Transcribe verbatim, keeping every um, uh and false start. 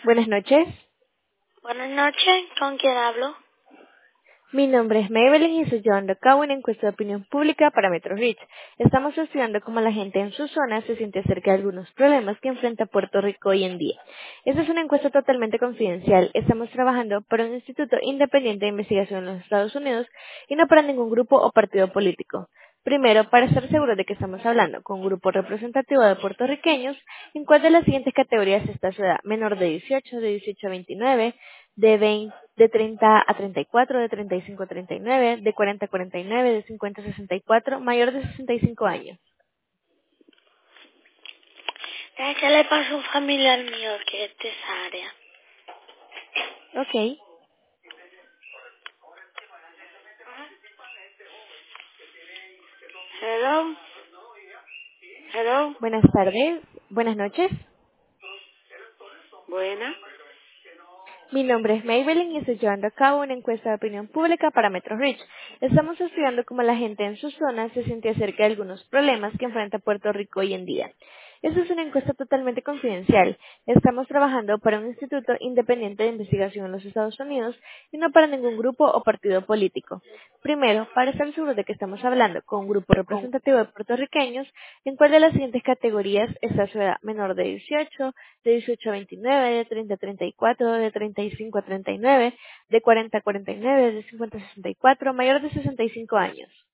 Buenas noches. Buenas noches, ¿con quién hablo? Mi nombre es Maybelline y estoy llevando a cabo una encuesta de opinión pública para Metro Reach. Estamos estudiando cómo la gente en su zona se siente acerca de algunos problemas que enfrenta Puerto Rico hoy en día. Esta es una encuesta totalmente confidencial. Estamos trabajando para un instituto independiente de investigación en los Estados Unidos y no para ningún grupo o partido político. Primero, para estar seguros de que estamos hablando con un grupo representativo de puertorriqueños, ¿en cuál de las siguientes categorías está su edad? Menor de dieciocho, de dieciocho a veintinueve, de veinte, de treinta a treinta y cuatro, de treinta y cinco a treinta y nueve, de cuarenta a cuarenta y nueve, de cincuenta a sesenta y cuatro, mayor de sesenta y cinco años. Es que le pasó a un familiar mío que es de esa área. Ok. Hello, hello. Buenas tardes. Buenas noches. Buena. Mi nombre es Maybelline y estoy llevando a cabo una encuesta de opinión pública para Metro Reach. Estamos estudiando cómo la gente en su zona se siente acerca de algunos problemas que enfrenta Puerto Rico hoy en día. Esta es una encuesta totalmente confidencial. Estamos trabajando para un instituto independiente de investigación en los Estados Unidos y no para ningún grupo o partido político. Primero, para estar seguros de que estamos hablando con un grupo Con- representativo de puertorriqueños, ¿en cuál de las siguientes categorías está su edad? Menor de dieciocho, de dieciocho a veintinueve, de treinta a treinta y cuatro, de treinta y cinco a treinta y nueve, de cuarenta a cuarenta y nueve, de cincuenta a sesenta y cuatro, mayor de sesenta y cinco años.